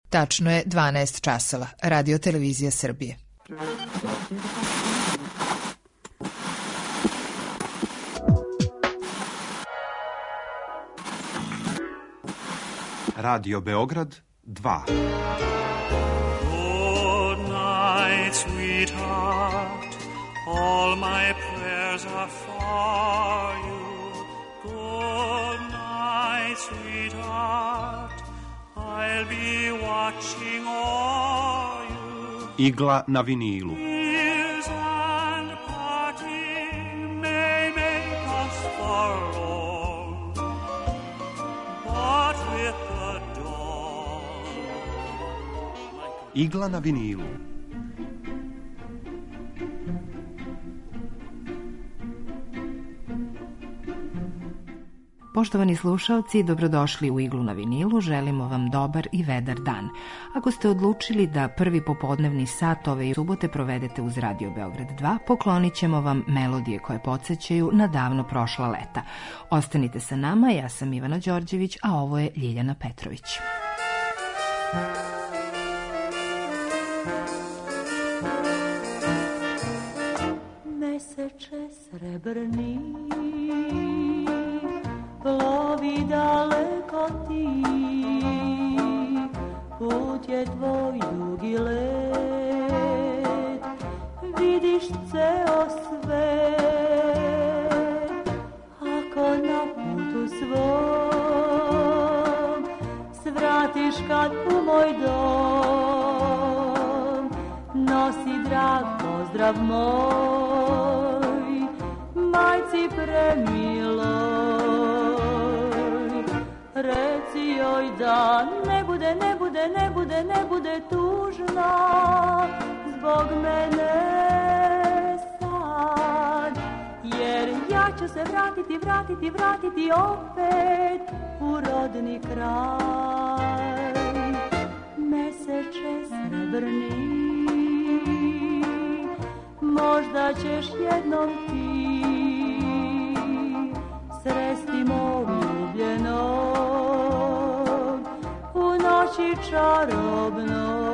Tačno je 12 časova. Radio Televizija Srbije. Radio Beograd 2. Good night, sweetheart. All my prayers are for you. Good night, sweetheart. I'll be watching all you. Igla na vinilu. Tears and parting may make us forlorn, but with the dawn. Igla na vinilu. Poštovani slušalci, dobrodošli u Iglu na vinilu, želimo vam dobar i vedar dan. Ako ste odlučili da prvi popodnevni sat ove subote provedete uz Radio Beograd 2, poklonit ćemo vam melodije koje podsjećaju na davno prošla leta. Ostanite sa nama, ja sam Ivana Đorđević, a ovo je Ljiljana Petrović. Meseče srebrni, plovi daleko ti, put je tvoj dugi let, vidiš ceo svet. Ako na putu svom svratiš kad u moj dom, nosi drag pozdrav moj, majci premiloj. Reci joj da ne bude tužna zbog mene sad, jer ja ću se vratiti opet u rodni kraj. Meseče srebrni, možda ćeš jednom ti sresti mog ljubljenog u noći čarobnoj.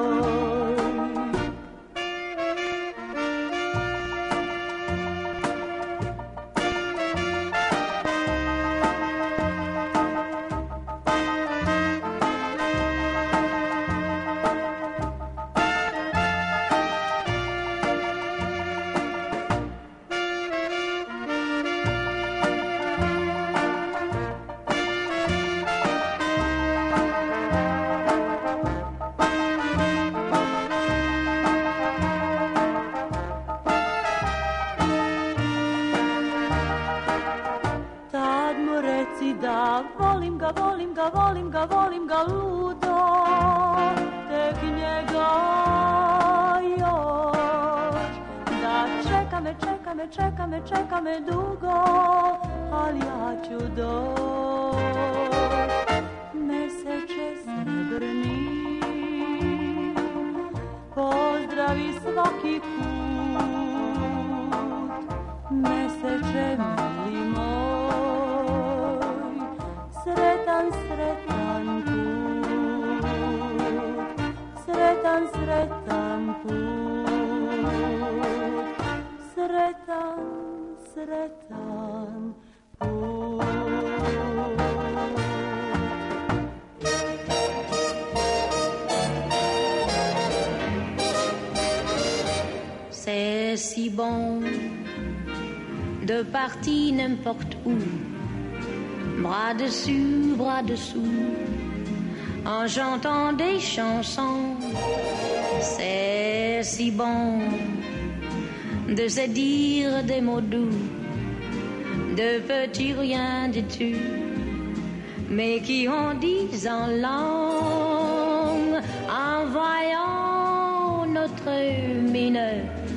Volim ga ludo, tek njega još. Da čeka me dugo, ali ja ću doći. Meseče srebrni, pozdravi svaki put. Meseče mili moj, sretan put, sretan put, sretan put. C'est si bon de partir n'importe où, bras dessus, bras dessous, en chantant des chansons. C'est si bon de se dire des mots doux, de petits riens de tu, mais qui en disent en langue, en voyant notre mine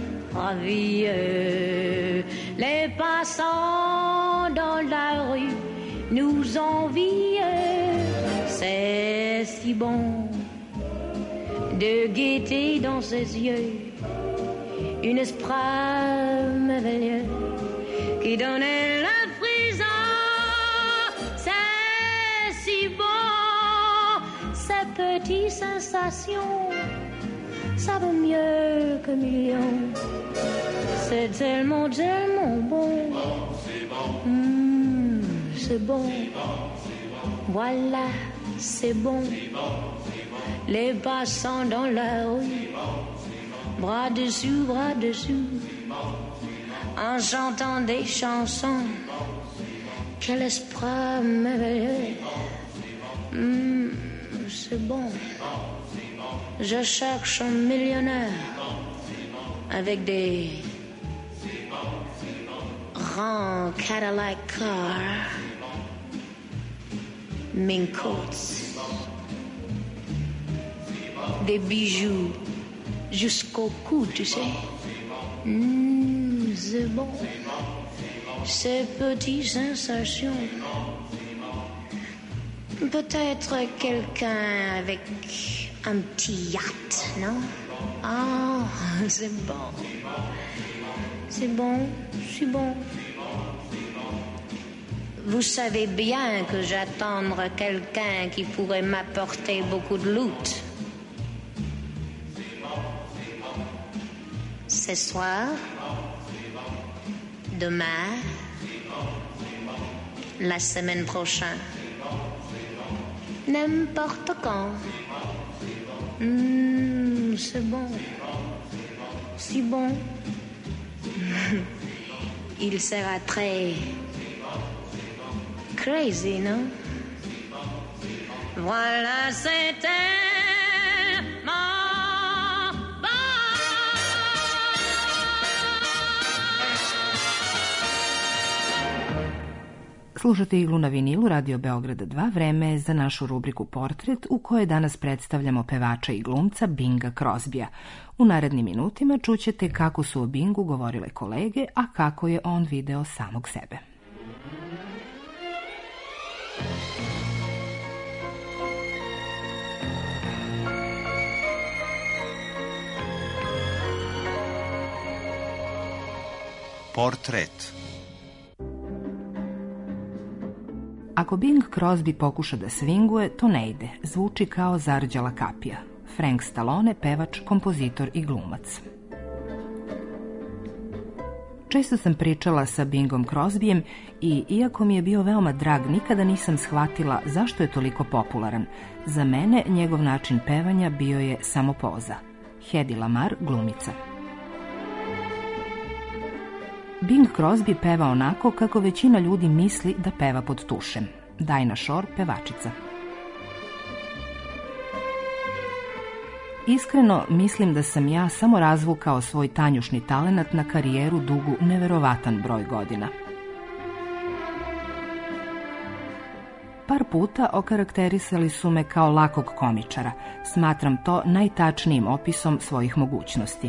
ravie. Les passants dans la rue nous envient. C'est si bon de gaieté dans ses yeux, une esprit merveilleux qui donnait la frisson. C'est si bon, c'est peu petites sensations, ça vaut mieux que millions. C'est tellement, tellement bon. C'est bon. Voilà, c'est bon. Les passants dans la rue, bras dessus, en chantant des chansons. Quel esprit merveilleux. C'est bon. Je cherche un millionnaire avec des grands Cadillac cars, mink coats, des bijoux jusqu'au cou, tu sais. C'est bon. Ces petites sensations. Peut-être quelqu'un avec un petit yacht, non? Ah, c'est bon. C'est bon, c'est bon. Vous savez bien que j'attends quelqu'un qui pourrait m'apporter beaucoup de loot. Ce soir, demain, la semaine prochaine, n'importe quand. C'est bon, si bon. Il sera très crazy, non? Voilà, c'était Slušate Iglu na vinilu, Radio Beograd 2, vreme je za našu rubriku Portret, u kojoj danas predstavljamo pevača i glumca Binga Crosbya. U narednim minutima čućete kako su o Bingu govorile kolege, a kako je on video samog sebe. Portret. Ako Bing Crosby pokuša da svinguje, to ne ide. Zvuči kao zarđala kapija. Frank Stallone, pevač, kompozitor i glumac. Često sam pričala sa Bingom Crosbyjem i, iako mi je bio veoma drag, nikada nisam shvatila zašto je toliko popularan. Za mene njegov način pevanja bio je samo poza. Hedy Lamarr, glumica. Bing Crosby peva onako kako većina ljudi misli da peva pod tušem. Dinah Shore, pevačica. Iskreno, mislim da sam ja samo razvukao svoj tanjušni talenat na karijeru dugu neverovatan broj godina. Par puta okarakterisali su me kao lakog komičara. Smatram to najtačnijim opisom svojih mogućnosti.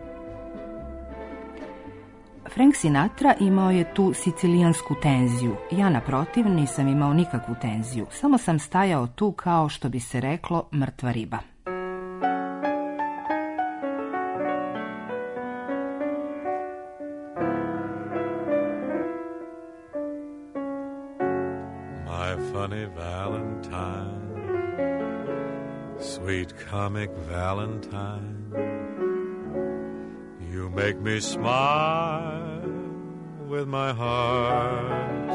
Frank Sinatra imao je tu sicilijansku tenziju. Ja, naprotiv, nisam imao nikakvu tenziju. Samo sam stajao tu kao, što bi se reklo, mrtva riba. My funny Valentine, sweet comic Valentine, you make me smile with my heart.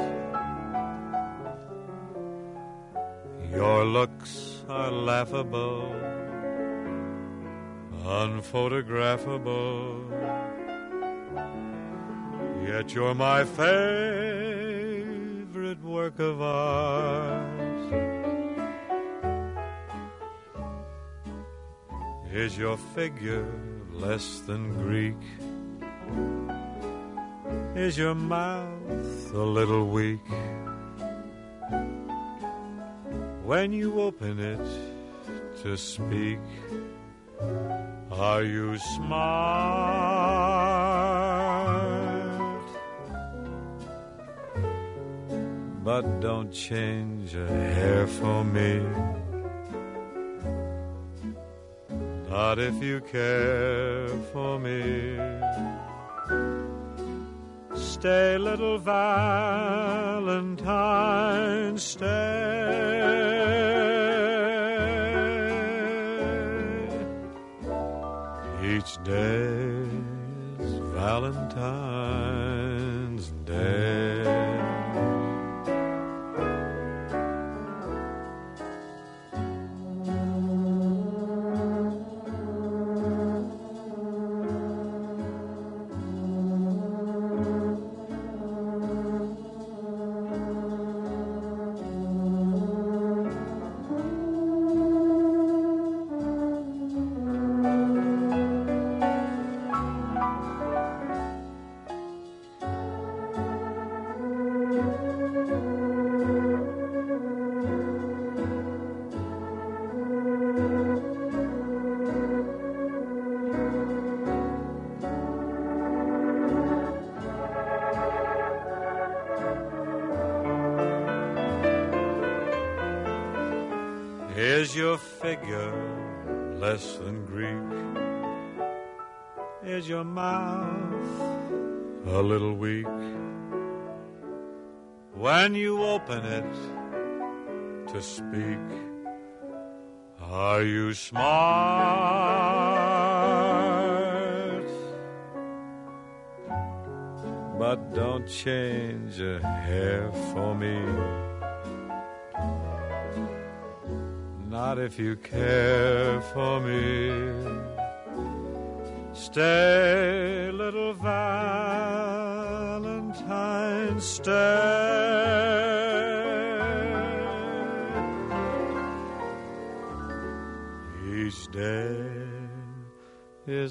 Your looks are laughable, unphotographable, yet you're my favorite work of art. Is your figure less than Greek? Is your mouth a little weak? When you open it to speak, are you smart? But don't change a hair for me, not if you care for me. Stay, little Valentine, stay. Each day is Valentine's Day. Is your figure less than Greek? Is your mouth a little weak? When you open it to speak, are you smart? But don't change a hair for me, not if you care for me. Stay, little Valentine, stay. Each day is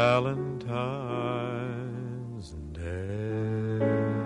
Valentine's Day.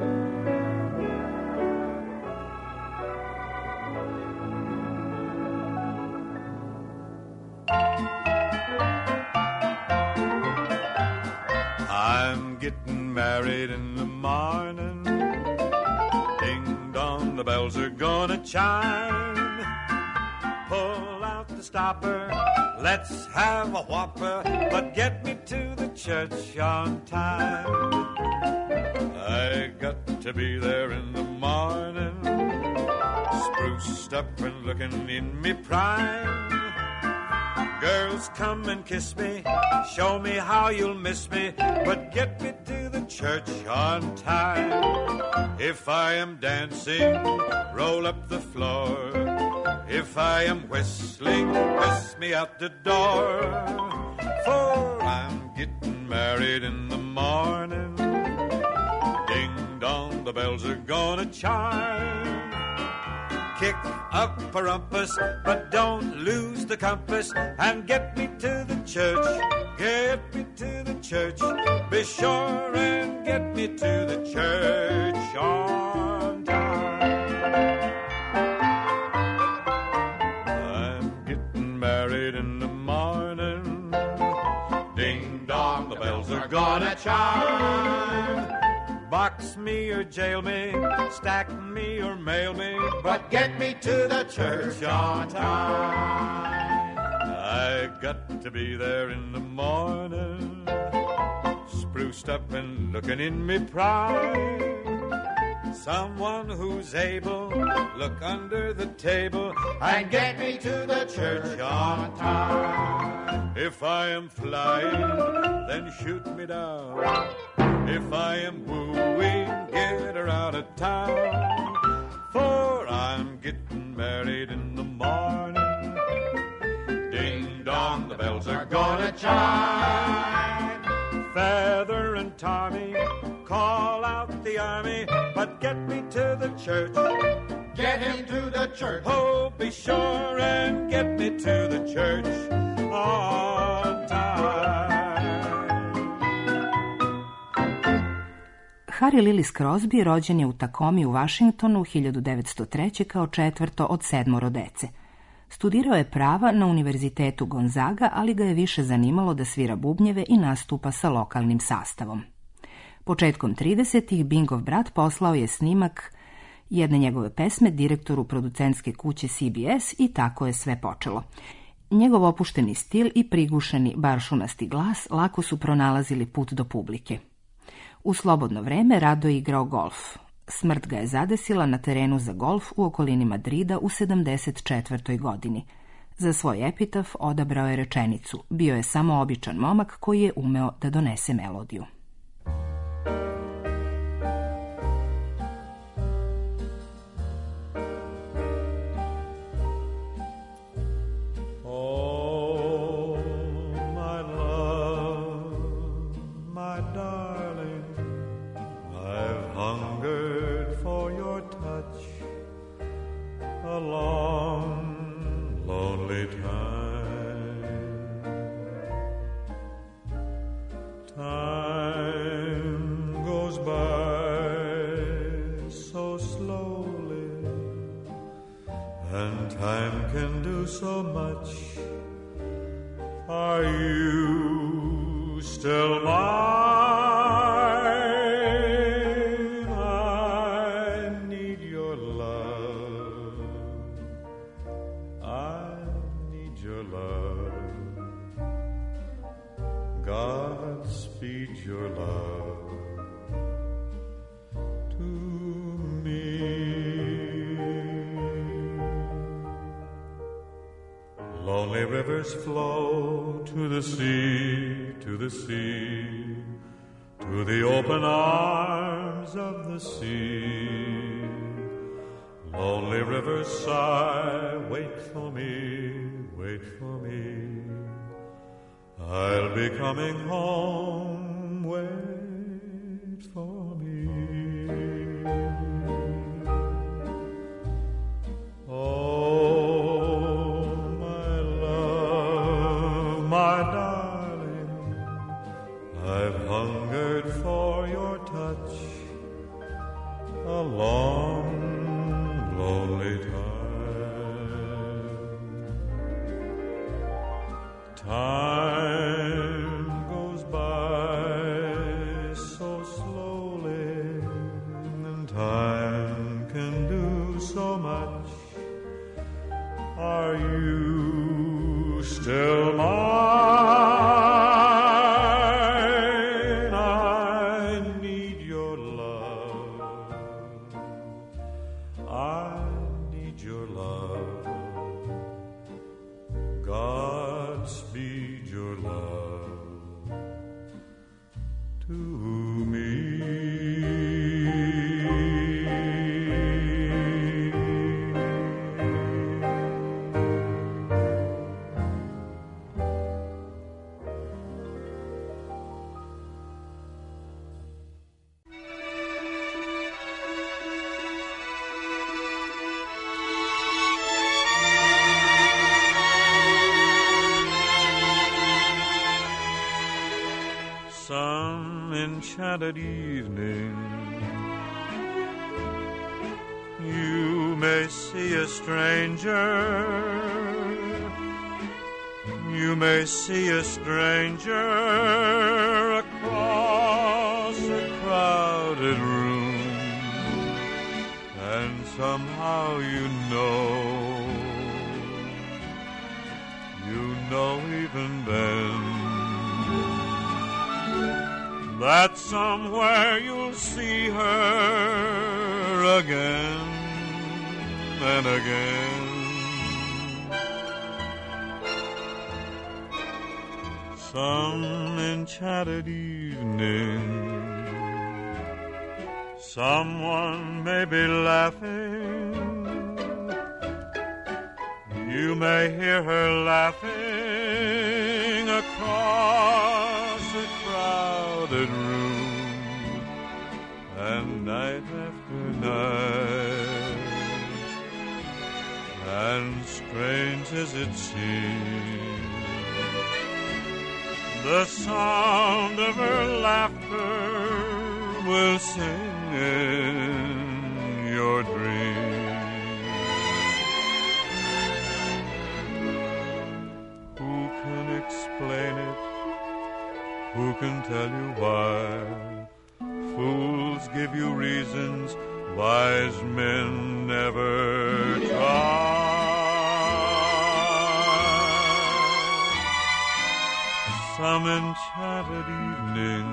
I'm getting married in the morning. Ding dong, the bells are gonna chime. Pull out the stopper, let's have a whopper, but get me to the church on time. I got to be there in the morning, spruced up and looking in me prime. Girls, come and kiss me, show me how you'll miss me, but get me to the church on time. If I am dancing, roll up the floor. If I am whistling, whisk me out the door. For I'm getting married in the morning. Ding dong, the bells are gonna chime. Kick up a rumpus, but don't lose the compass, and get me to the church, get me to the church. Be sure and get me to the church on time. I'm getting married in the morning. Ding dong, the bells are gonna chime. Box me or jail me, stack me or mail me, but get me to the church on time. I got to be there in the morning, spruced up and looking in me pride. Someone who's able, look under the table and get me to the church on time. If I am flying, then shoot me down. If I am wooing, get her out of town. For I'm getting married in the morning. Ding dong, the bells are gonna chime. Feather and Tommy, call out the army, but get me to the church. Get him to the church. Oh, be sure and get me to the church on time. Harry Lillis Crosby rođen je u Takomi u Vašingtonu 1903. kao četvrto od 7 dece. Studirao je prava na Univerzitetu Gonzaga, ali ga je više zanimalo da svira bubnjeve i nastupa sa lokalnim sastavom. Početkom 30-ih Bingov brat poslao je snimak jedne njegove pesme direktoru producentske kuće CBS i tako je sve počelo. Njegov opušteni stil i prigušeni baršunasti glas lako su pronalazili put do publike. U slobodno vreme rado je igrao golf. Smrt ga je zadesila na terenu za golf u okolini Madrida u 74. godini. Za svoj epitaf odabrao je rečenicu: bio je samo običan momak koji je umeo da donese melodiju. Time can do so much. Are you still mine? I need your love. I need your love. God speed your love to me. Lonely rivers flow to the sea, to the sea, to the open arms of the sea. Lonely rivers sigh, wait for me, wait for me. I'll be coming home, wait for me. A long, lonely time. Time goes by so slowly, and time can do so much. Are you still mine? Enchanted evening, you may see a stranger, you may see a stranger across a crowded room, and somehow you know even then, that somewhere you'll see her again and again. Some enchanted evening, someone may be laughing. You may hear her laughing across a crowded room, and night after night, and strange as it seems, the sound of her laughter will sing in your dreams. Who can explain it? Who can tell you why? Fools give you reasons, wise men never try. Some enchanted evening,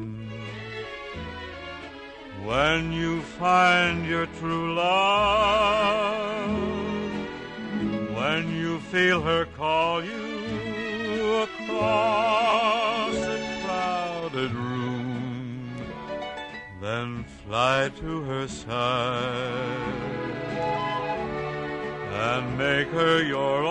when you find your true love, when you feel her call you across a crowded room, then fly to her side and make her your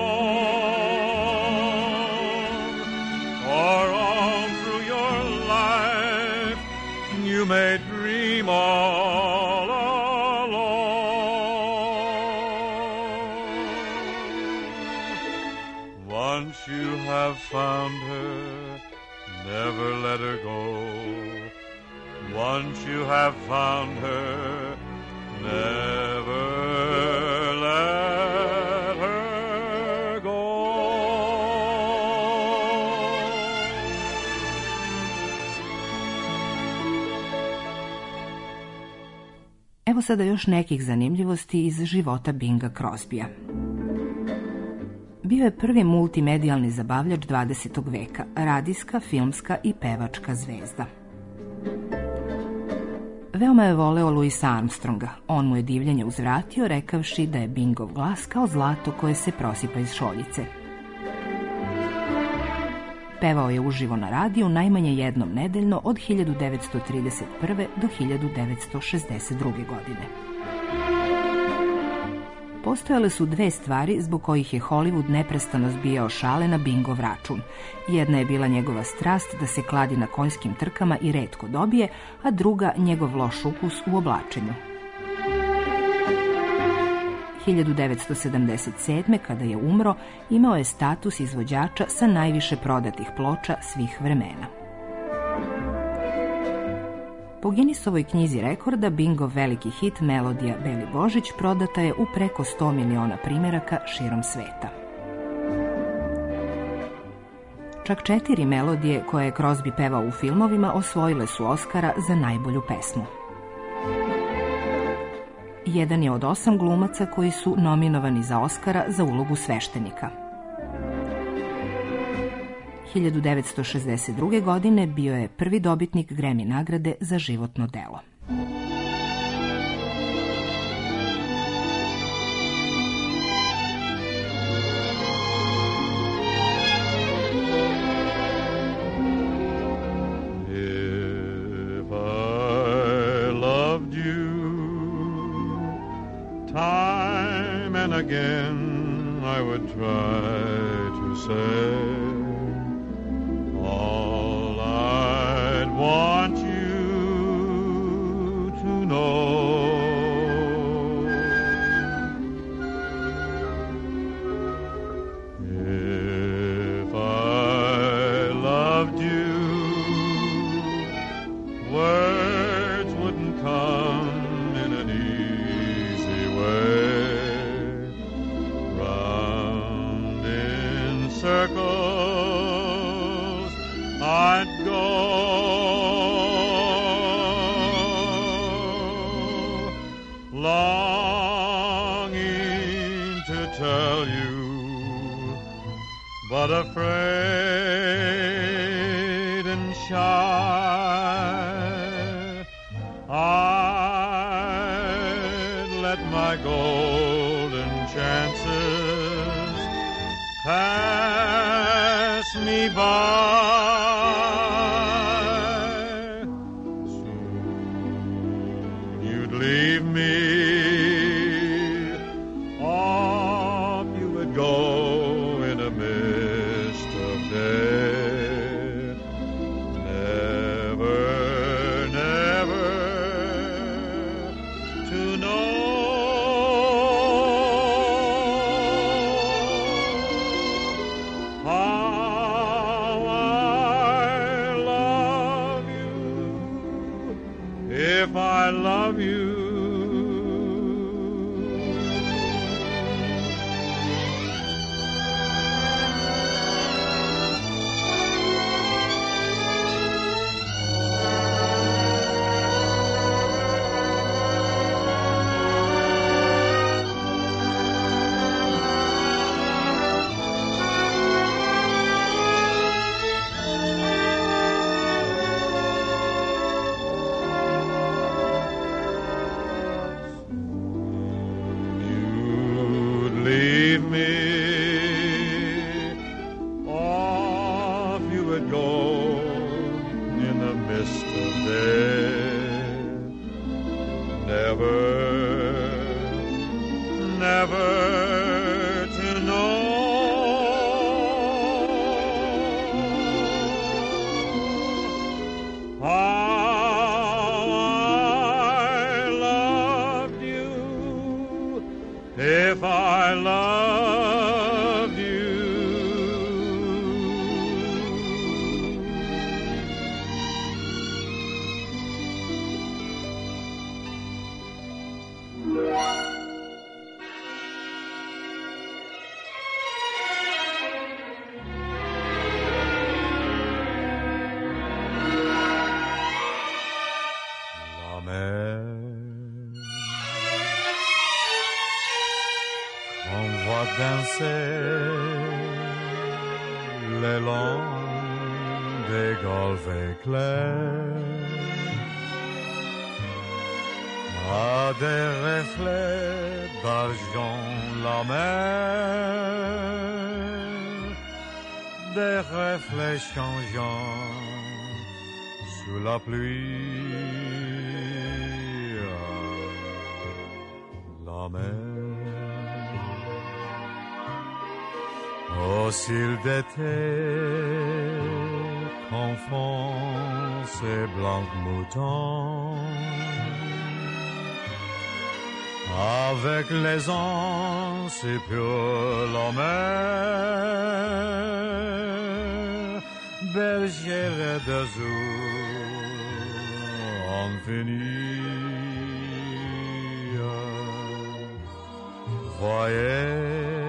own, or all through your life you may dream all alone. Once you have found her, never let her go. Once you have found her, never let her go. Evo sada još nekih zanimljivosti iz života Binga Crosbya. Bio je prvi multimedijalni zabavljač 20. veka, radijska, filmska i pevačka zvezda. Veoma je voleo Louisa Armstronga. On mu je divljenje uzvratio rekavši da je Bingov glas kao zlato koje se prosipa iz šoljice. Pevao je uživo na radiju najmanje jednom nedeljno od 1931. do 1962. godine. Postojale su dve stvari zbog kojih je Hollywood neprestano zbijao šale na Bingov račun. Jedna je bila njegova strast da se kladi na konjskim trkama i retko dobije, a druga njegov loš ukus u oblačenju. 1977. kada je umro, imao je status izvođača sa najviše prodatih ploča svih vremena. Po Guinnessovoj knjizi rekorda, Bingov veliki hit melodija Beli Božić prodata je u preko 100 miliona primjeraka širom sveta. Čak 4 melodije koje je Crosby pevao u filmovima osvojile su Oscara za najbolju pesmu. Jedan je od 8 glumaca koji su nominovani za Oscara za ulogu sveštenika. 1962. godine bio je prvi dobitnik Grammy nagrade za životno delo. If I loved you time and again I would try to say all I'd want you to know. If I loved you, words wouldn't come in an easy way. Round in circles I'd go, longing to tell you, but afraid and shy. I'd let my golden chances pass me by. Leave me, off you would go in a mist of day. Never, never to know. How I love you, if I love you. would go in the midst of death, never, never to know how I loved you, if I loved you. Danser les longs des golfes éclairs à des reflets d'argent la mer, des reflets changeants sous la pluie, la mer. Au cil d'été confond ces blancs moutons avec les anses et pure la mer, bergère d'azur infinie. Voyez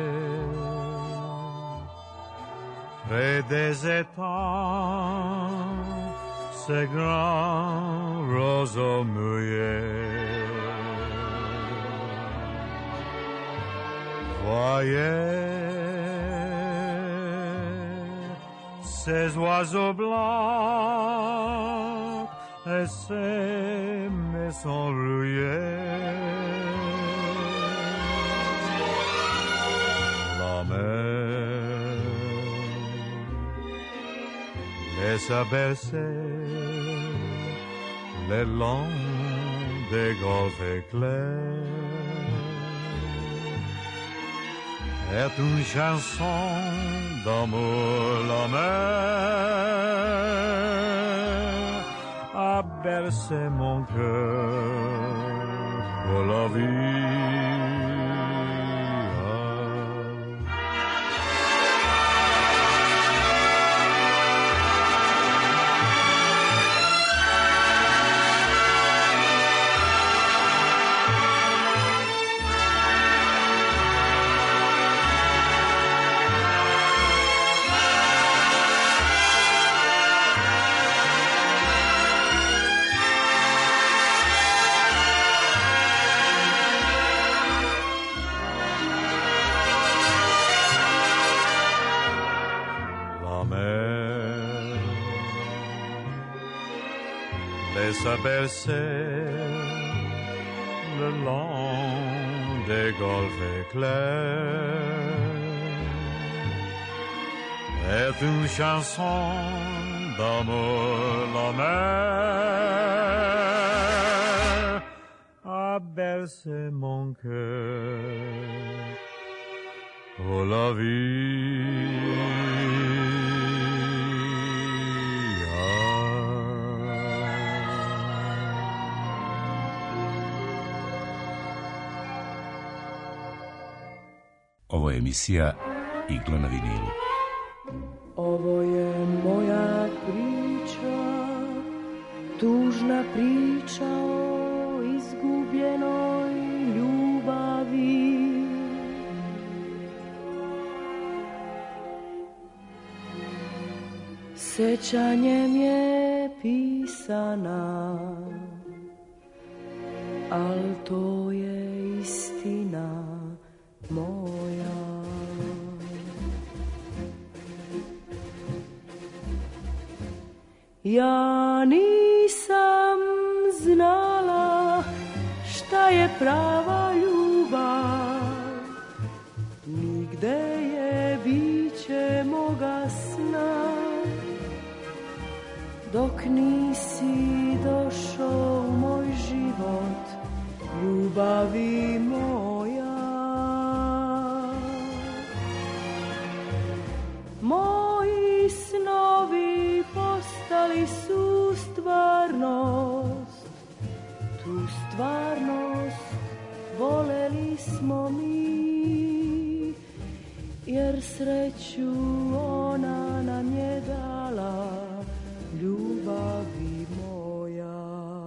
près des étangs, ces grands roseaux mouillés. Voyez ces oiseaux blancs et ces maisons rouillées. La mer laisse bercer les longs des golfes éclairs. Est une chanson d'amour, la mer a bercé mon cœur pour la vie. Laisse bercer le long des golfes éclairs est une chanson d'amour, la mer a bercé mon cœur pour la vie. Ovo je emisija Igla na vinilu. Ovo je moja priča, tužna priča o izgubljenoj ljubavi. Sećanjem je pisana, al to je istina moja. Ja nisam znala šta je prava ljubav, nigde je biće moga sna, dok nisi došao u moj život, ljubavi moja. Moji snovi postali su stvarnost, tu stvarnost voleli smo mi, jer sreću ona nam je dala, ljubavi moja.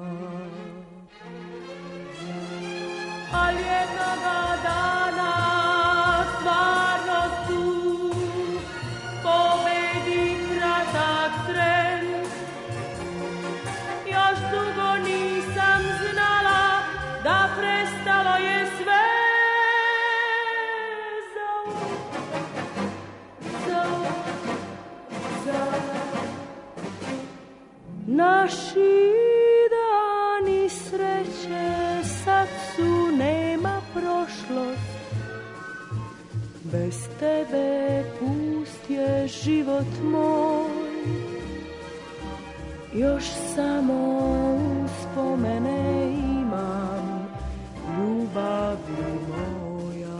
Ali jednoga dana stvarnost tu pobedi kratak tren. Još dugo nisam znala da prestalo je sve. Naši dani sreće sad su, nema prošlost. Bez tebe pust je život moj. Još samo uspomene imam, ljubavi moja.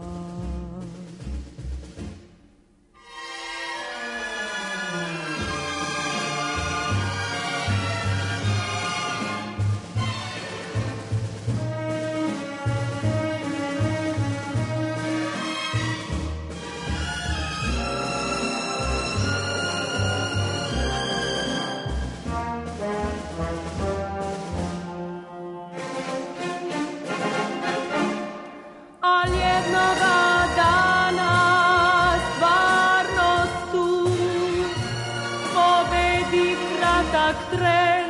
Tren.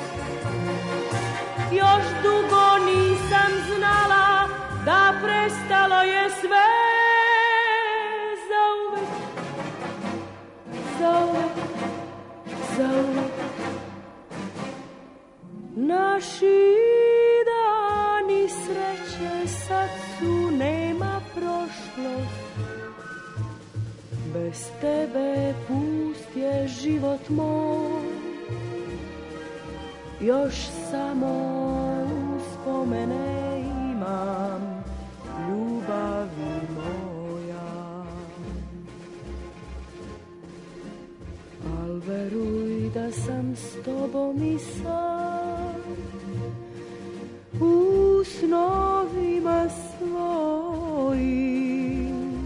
Još dugo nisam znala da prestalo je sve. Zauvek, zauvek, zauvek. Naši dani sreće sad su, nema prošlost. Bez tebe pust je život moj. Još samo uspomene imam, ljubavi moja. Al veruj da sam s tobom i sad, u snovima svojim,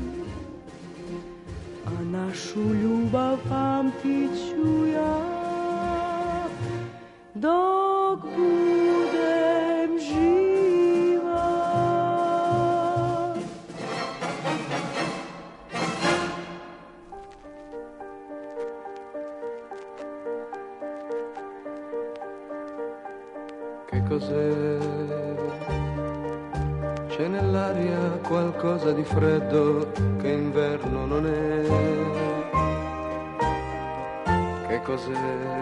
a našu ljubav pamtit ću ja dok budem živa. Che cos'è? C'è nell'aria qualcosa di freddo che inverno non è. Che cos'è?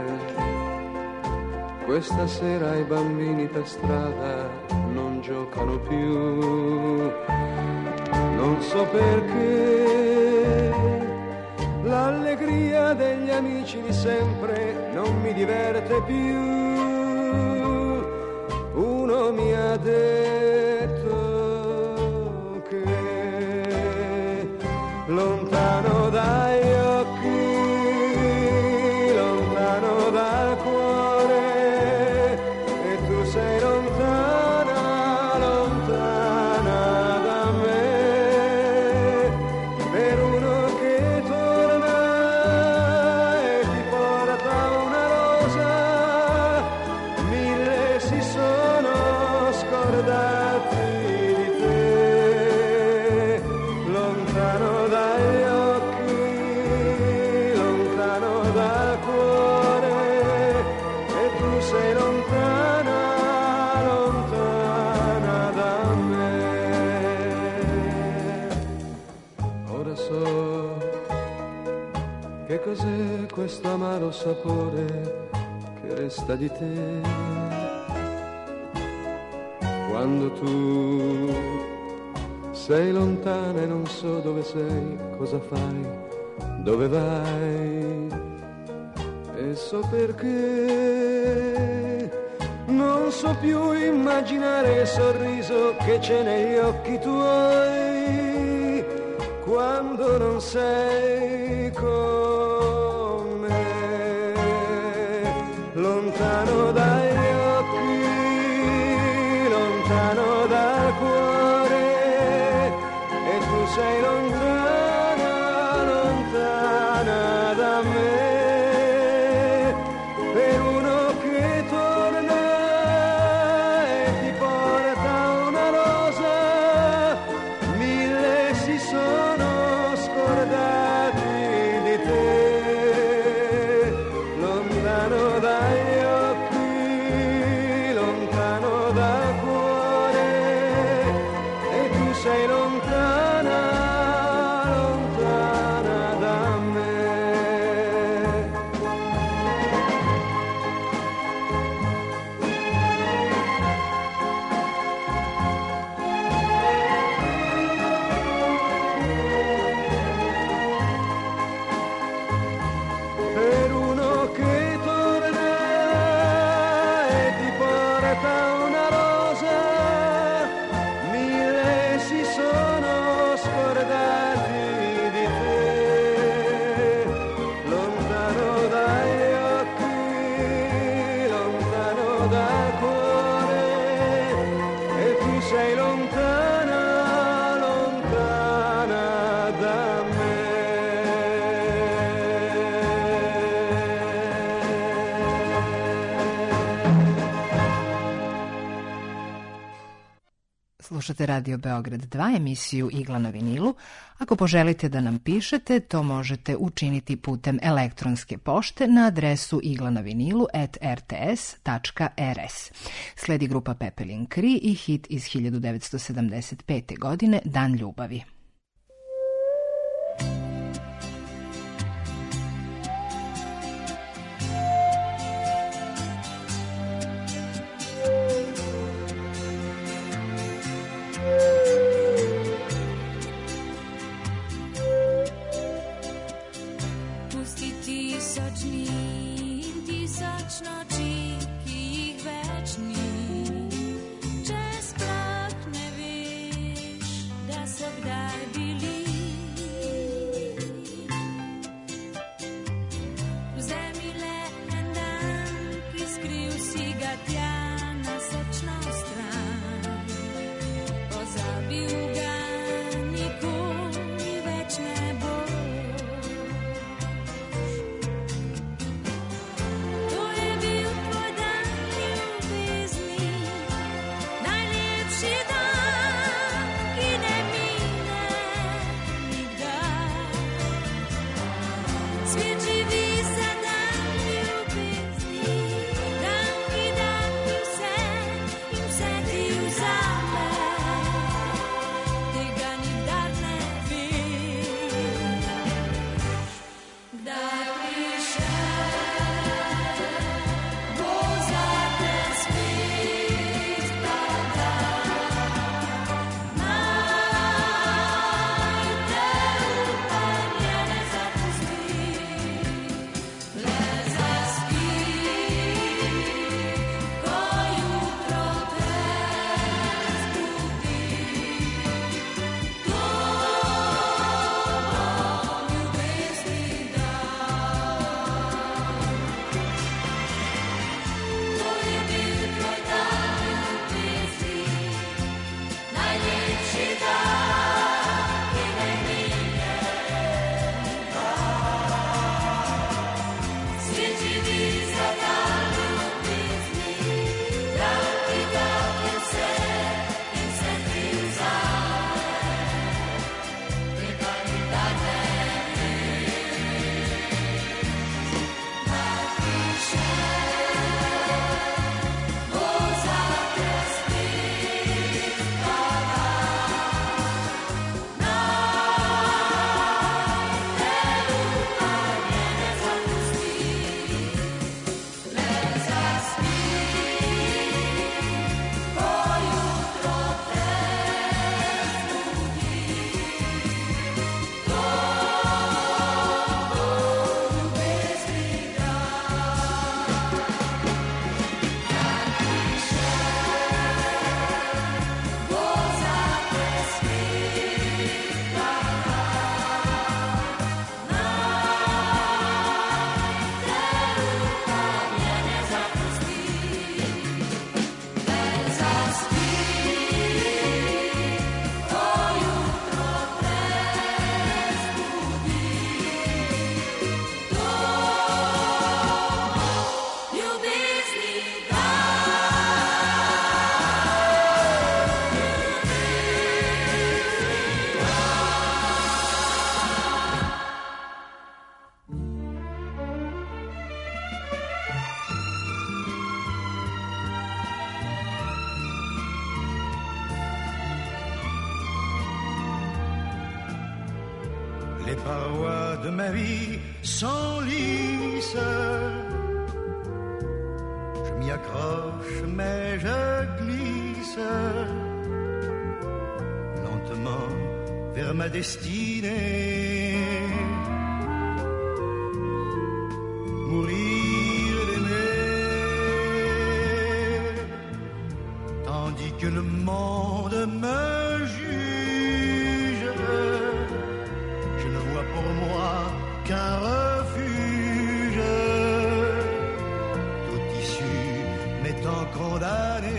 Questa sera i bambini per strada non giocano più, non so perché, l'allegria degli amici di sempre non mi diverte più. Uno mi ha detto che lontano dai occhi, lontano dal cuore, sei lontana, lontana da me, per uno che torna e ti porta una rosa, mille si sono scordati di te, lontano dagli occhi, lontano dal cuore, e tu sei lontana. Che cos'è questo amaro sapore che resta di te? Quando tu sei lontana e non so dove sei, cosa fai, dove vai, e adesso perché non so più immaginare il sorriso che c'è negli occhi tuoi quando non sei con me, lontano dagli occhi, lontano dal cuore, e tu sei lontana, lontana da me. Per uno che torna e ti porta una rosa, mille si sono scordati di te, lontano dagli occhi, lontano dal cuore, e tu sei lontana, lontana da me. Per uno che torna e ti porta una rosa, mille si sono scordati di te, lontano dagli occhi, lontano dal cuore, e tu sei lontana, lontana da me. Slušate Radio Beograd 2, emisiju Igla na vinilu. Ako poželite da nam pišete, to možete učiniti putem elektronske pošte na adresu iglanavinilu@rts.rs. Sledi grupa Pepelin Kri i hit iz 1975. godine Dan ljubavi. Pustiti sočnim, tisoč noči, ki jih več ni. Če sploh ne veš, da so kdaj bili. Vzemi le en dan, ki skril si ga tja na sočno stran. Pozabil ga nikoli več ne bo. To je bil tvoj dan ljubezni. Les parois de ma vie s'enlissent. Je m'y accroche, mais je glisse lentement vers ma destinée. Mourir d'aimer, tandis que le monde me juge. Je ne vois pour moi qu'un refuge, tout issu m'étant condamné.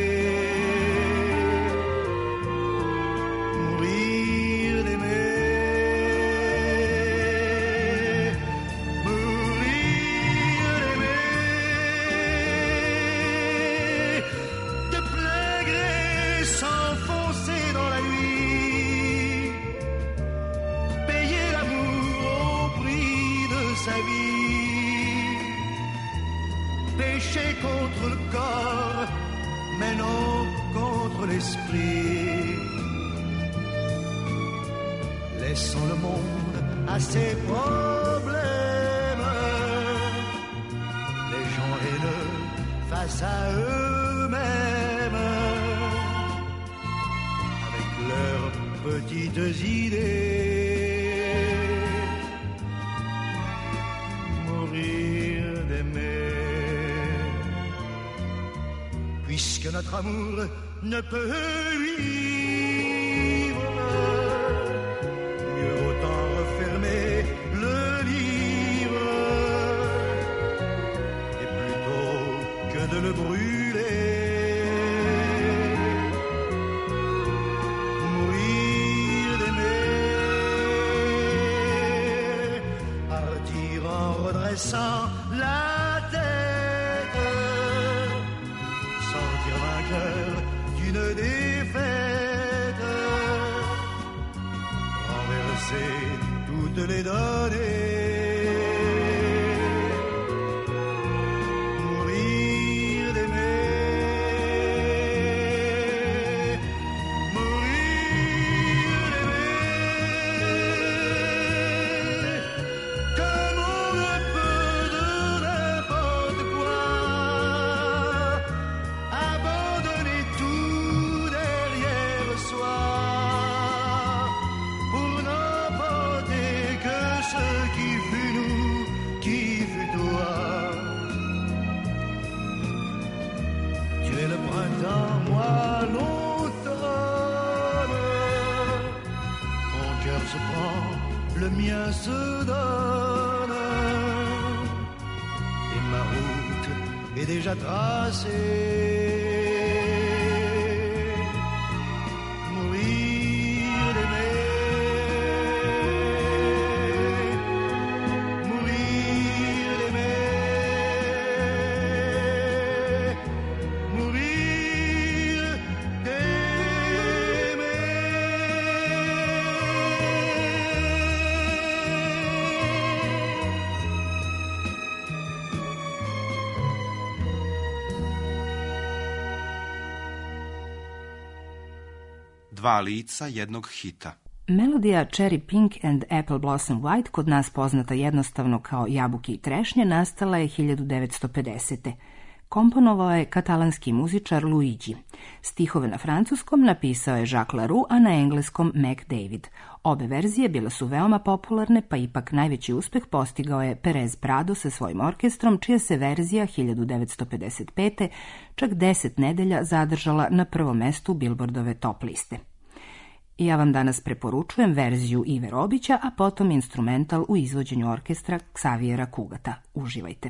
Contre le corps, mais non contre l'esprit. Laissons le monde à ses problèmes, les gens haineux face à eux-mêmes, avec leurs petites idées. Mourir d'aimer. Puisque notre amour ne peut vivre, mieux autant refermer le livre, et plutôt que de le brûler, mourir d'aimer, partir en redressant la d'une défaite, renverser toutes les données, mourir d'aimer, mourir d'aimer, comme on ne peut de n'importe quoi. Moi l'automne, mon cœur se prend, le mien se donne, et ma route est déjà tracée. Dva lica jednog hita. Melodija Cherry Pink and Apple Blossom White, kod nas poznata jednostavno kao Jabuke i trešnje, nastala je 1950. Komponovao je katalanski muzičar Luigi. Stihove na francuskom napisao je Jacques Laroux, a na engleskom Mac David. Obe verzije bile su veoma popularne, pa ipak najveći uspeh postigao je Perez Prado sa svojim orkestrom, čija se verzija 1955. čak 10 nedelja zadržala na prvom mestu Billboardove top liste. Ja vam danas preporučujem verziju Ive Robića, a potom instrumental u izvođenju orkestra Ksavijera Kugata. Uživajte.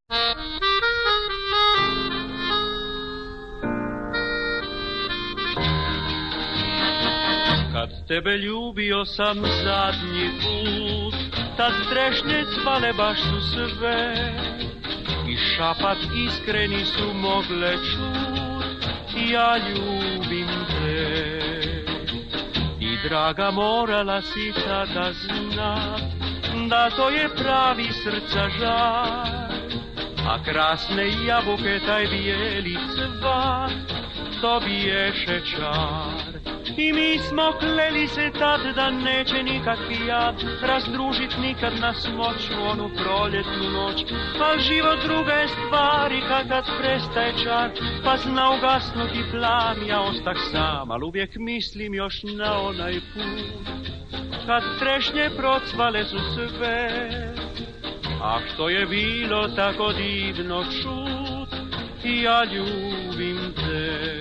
Kad tebe ljubio sam zadnji put, tad trešnje cvale baš su sve i šapat iskreni su mogle čut, ja ljubim te. I draga morala si tada znat da to je pravi srca žar, a krasne jabuke taj bijeli cvat, to biješe čar. I mi smo kleli se tad da neće nikakvi jad razdružit nikad nas moć u onu proljetnu noć. Al život druga je stvari kad prestaje čar, pa zna ugasnuti plan, ja ostah sam, al uvijek mislim još na onaj put kad trešnje procvale su sve. A što je bilo tako divno čut, ja ljubim te.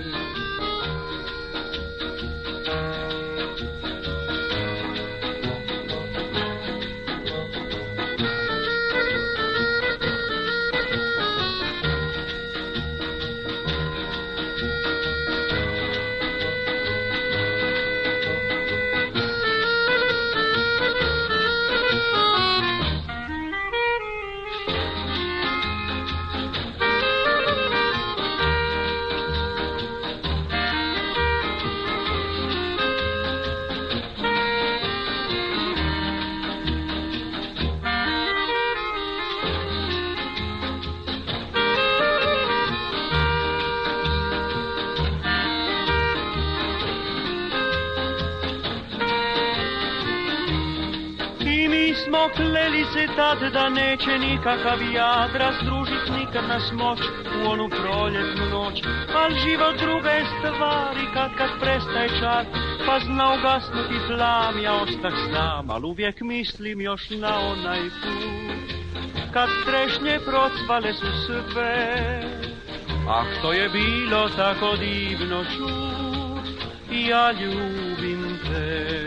Kleli se tad da neće nikakav jad razdružit nikad nas moć u onu proljetnu noć. Al život druga je stvari kad prestaje čar, pa zna ugasnuti plam, ja ostah sam, al uvijek mislim još na onaj put kad trešnje procvale su sve. A što je bilo tako divno čut, ja ljubim te.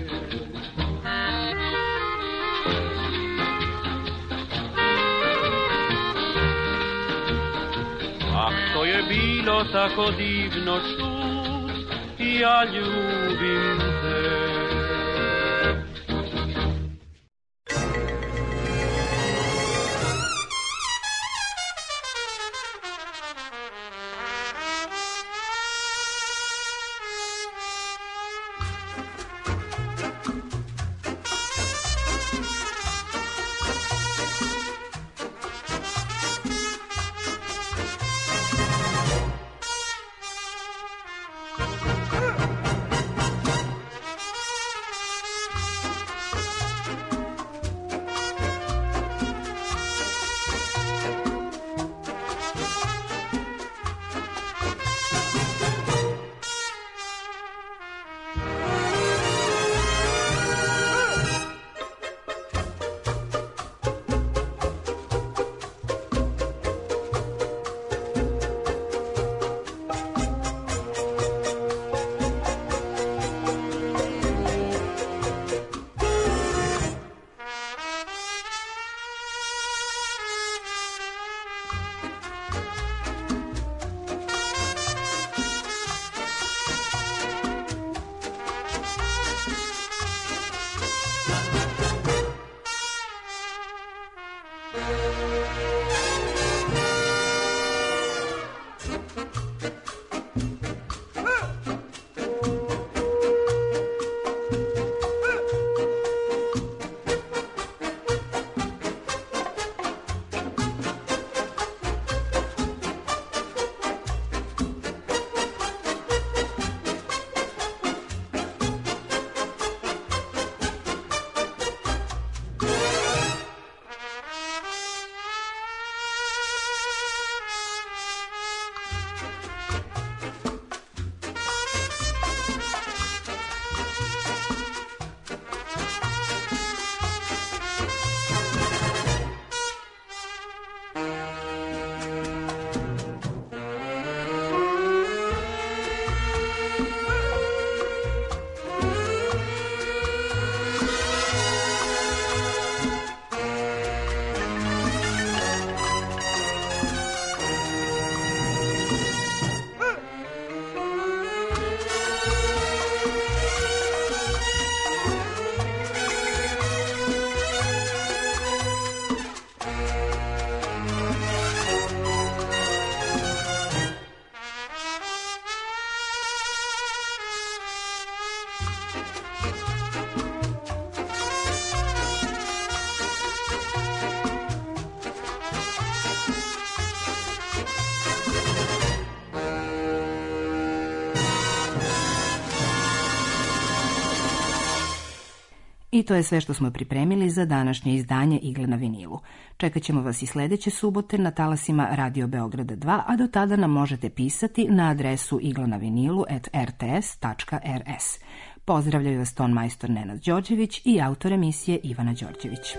To je bilo tako divno čut, ja ljubim te. I to je sve što smo pripremili za današnje izdanje Igle na vinilu. Čekat ćemo vas i sledeće subote na talasima Radio Beograda 2, a do tada nam možete pisati na adresu iglanavinilu@rts.rs. Pozdravljaju vas ton majstor Nenad Đorđević i autor emisije Ivana Đorđević.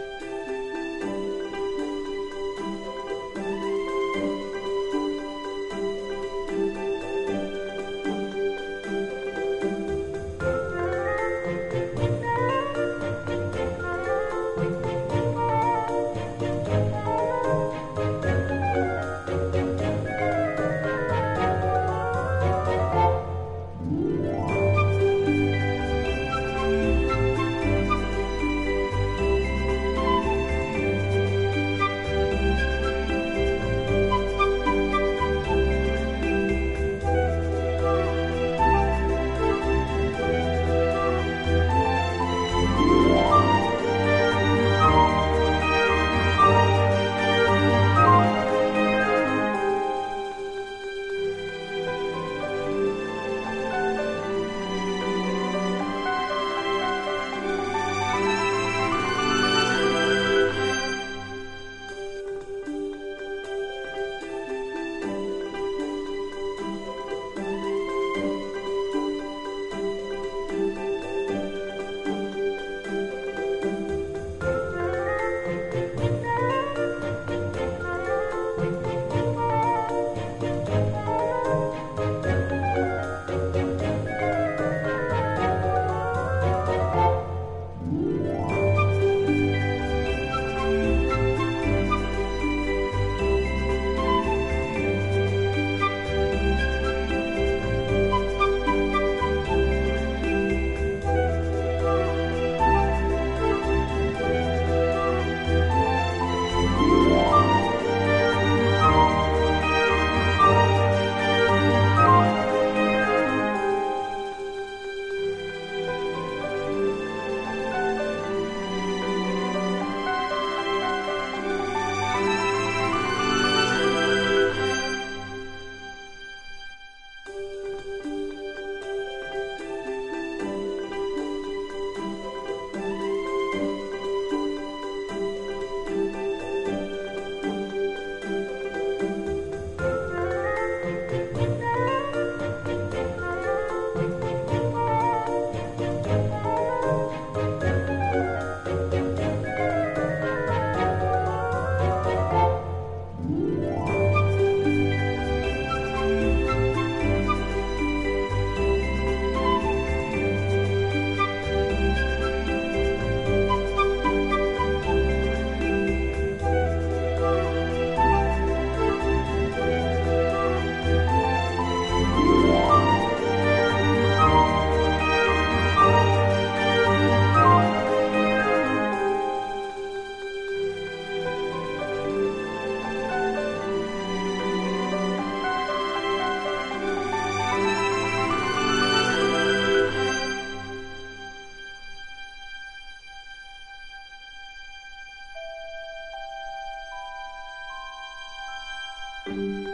Thank you.